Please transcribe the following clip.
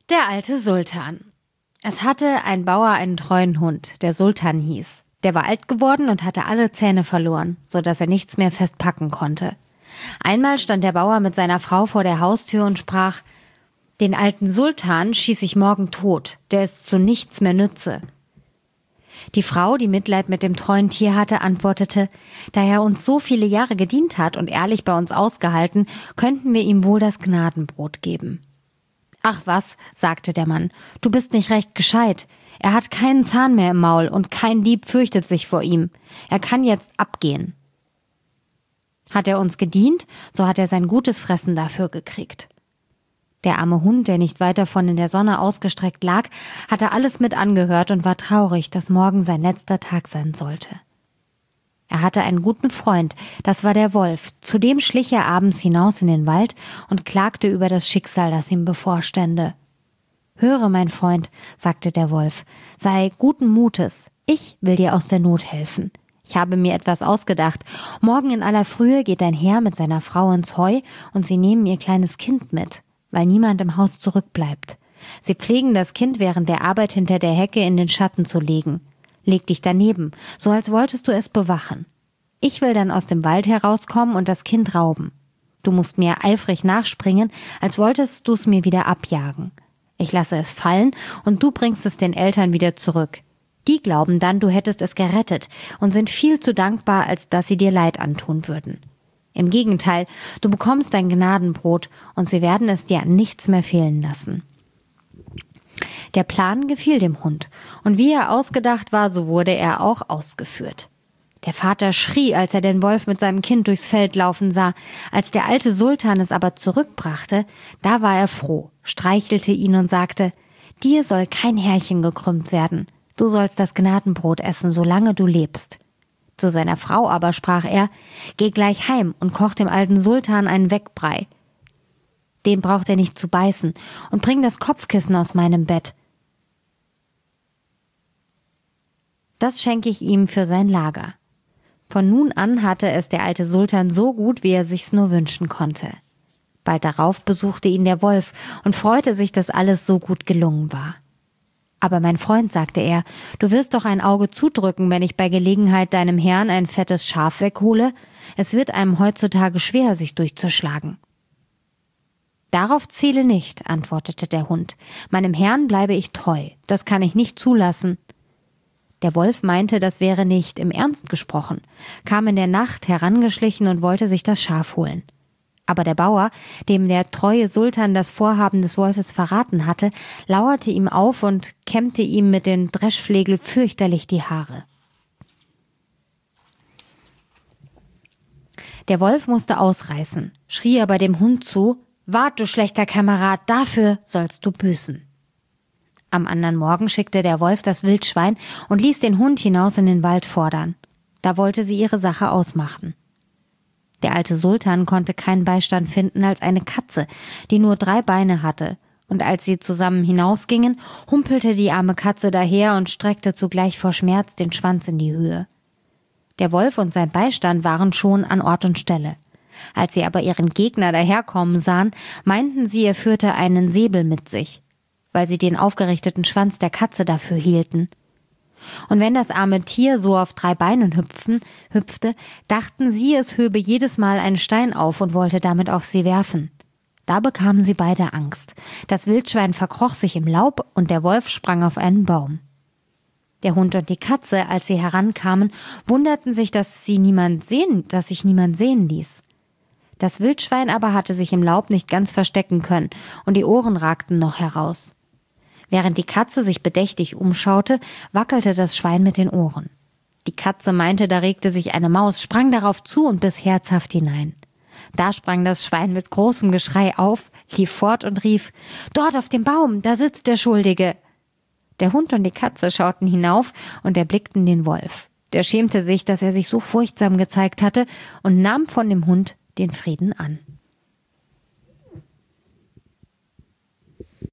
Der alte Sultan. Es hatte ein Bauer einen treuen Hund, der Sultan hieß. Der war alt geworden und hatte alle Zähne verloren, sodass er nichts mehr festpacken konnte. Einmal stand der Bauer mit seiner Frau vor der Haustür und sprach: »Den alten Sultan schieß ich morgen tot, der ist zu nichts mehr nütze.« Die Frau, die Mitleid mit dem treuen Tier hatte, antwortete: »Da er uns so viele Jahre gedient hat und ehrlich bei uns ausgehalten, könnten wir ihm wohl das Gnadenbrot geben.« »Ach was«, sagte der Mann, »du bist nicht recht gescheit. Er hat keinen Zahn mehr im Maul und kein Dieb fürchtet sich vor ihm. Er kann jetzt abgehen.« Hat er uns gedient, so hat er sein gutes Fressen dafür gekriegt. Der arme Hund, der nicht weit davon in der Sonne ausgestreckt lag, hatte alles mit angehört und war traurig, dass morgen sein letzter Tag sein sollte. Er hatte einen guten Freund, das war der Wolf. Zudem schlich er abends hinaus in den Wald und klagte über das Schicksal, das ihm bevorstände. »Höre, mein Freund«, sagte der Wolf, »sei guten Mutes. Ich will dir aus der Not helfen. Ich habe mir etwas ausgedacht. Morgen in aller Frühe geht ein Herr mit seiner Frau ins Heu und sie nehmen ihr kleines Kind mit, weil niemand im Haus zurückbleibt. Sie pflegen das Kind während der Arbeit hinter der Hecke in den Schatten zu legen. Leg dich daneben, so als wolltest du es bewachen. Ich will dann aus dem Wald herauskommen und das Kind rauben. Du musst mir eifrig nachspringen, als wolltest du es mir wieder abjagen. Ich lasse es fallen und du bringst es den Eltern wieder zurück. Die glauben dann, du hättest es gerettet und sind viel zu dankbar, als dass sie dir Leid antun würden. Im Gegenteil, du bekommst dein Gnadenbrot und sie werden es dir an nichts mehr fehlen lassen.« Der Plan gefiel dem Hund, und wie er ausgedacht war, so wurde er auch ausgeführt. Der Vater schrie, als er den Wolf mit seinem Kind durchs Feld laufen sah. Als der alte Sultan es aber zurückbrachte, da war er froh, streichelte ihn und sagte: »Dir soll kein Härchen gekrümmt werden. Du sollst das Gnadenbrot essen, solange du lebst.« Zu seiner Frau aber sprach er: »Geh gleich heim und koch dem alten Sultan einen Weckbrei. Den braucht er nicht zu beißen, und bring das Kopfkissen aus meinem Bett. Das schenke ich ihm für sein Lager.« Von nun an hatte es der alte Sultan so gut, wie er sich's nur wünschen konnte. Bald darauf besuchte ihn der Wolf und freute sich, dass alles so gut gelungen war. »Aber mein Freund«, sagte er, »du wirst doch ein Auge zudrücken, wenn ich bei Gelegenheit deinem Herrn ein fettes Schaf weghole. Es wird einem heutzutage schwer, sich durchzuschlagen.« »Darauf ziele nicht«, antwortete der Hund. »Meinem Herrn bleibe ich treu. Das kann ich nicht zulassen.« Der Wolf meinte, das wäre nicht im Ernst gesprochen, kam in der Nacht herangeschlichen und wollte sich das Schaf holen. Aber der Bauer, dem der treue Sultan das Vorhaben des Wolfes verraten hatte, lauerte ihm auf und kämmte ihm mit den Dreschflegel fürchterlich die Haare. Der Wolf musste ausreißen, schrie aber dem Hund zu: »Wart, du schlechter Kamerad, dafür sollst du büßen.« Am anderen Morgen schickte der Wolf das Wildschwein und ließ den Hund hinaus in den Wald fordern. Da wollte sie ihre Sache ausmachen. Der alte Sultan konnte keinen Beistand finden als eine Katze, die nur 3 Beine hatte, und als sie zusammen hinausgingen, humpelte die arme Katze daher und streckte zugleich vor Schmerz den Schwanz in die Höhe. Der Wolf und sein Beistand waren schon an Ort und Stelle. Als sie aber ihren Gegner daherkommen sahen, meinten sie, er führte einen Säbel mit sich, weil sie den aufgerichteten Schwanz der Katze dafür hielten. Und wenn das arme Tier so auf 3 Beinen hüpfte, dachten sie, es höbe jedes Mal einen Stein auf und wollte damit auf sie werfen. Da bekamen sie beide Angst. Das Wildschwein verkroch sich im Laub und der Wolf sprang auf einen Baum. Der Hund und die Katze, als sie herankamen, wunderten sich, dass sich niemand sehen ließ. Das Wildschwein aber hatte sich im Laub nicht ganz verstecken können und die Ohren ragten noch heraus. Während die Katze sich bedächtig umschaute, wackelte das Schwein mit den Ohren. Die Katze meinte, da regte sich eine Maus, sprang darauf zu und biss herzhaft hinein. Da sprang das Schwein mit großem Geschrei auf, lief fort und rief: »Dort auf dem Baum, da sitzt der Schuldige!« Der Hund und die Katze schauten hinauf und erblickten den Wolf. Der schämte sich, dass er sich so furchtsam gezeigt hatte, und nahm von dem Hund den Frieden an.